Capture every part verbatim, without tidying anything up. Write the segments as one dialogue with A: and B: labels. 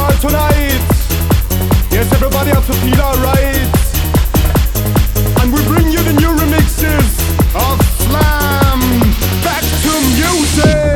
A: world tonight. Yes, everybody has to feel alright. And we bring you the new remixes of Slam. Back to music.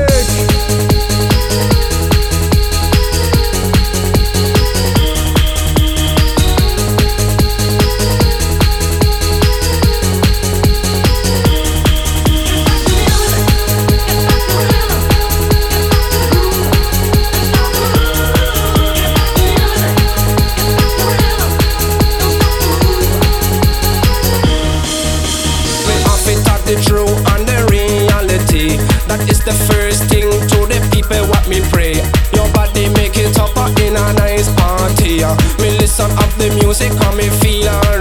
B: The true and the reality, that is the first thing to the people what me pray. Your body make it up in a nice party. Me listen up the music and me feel alright.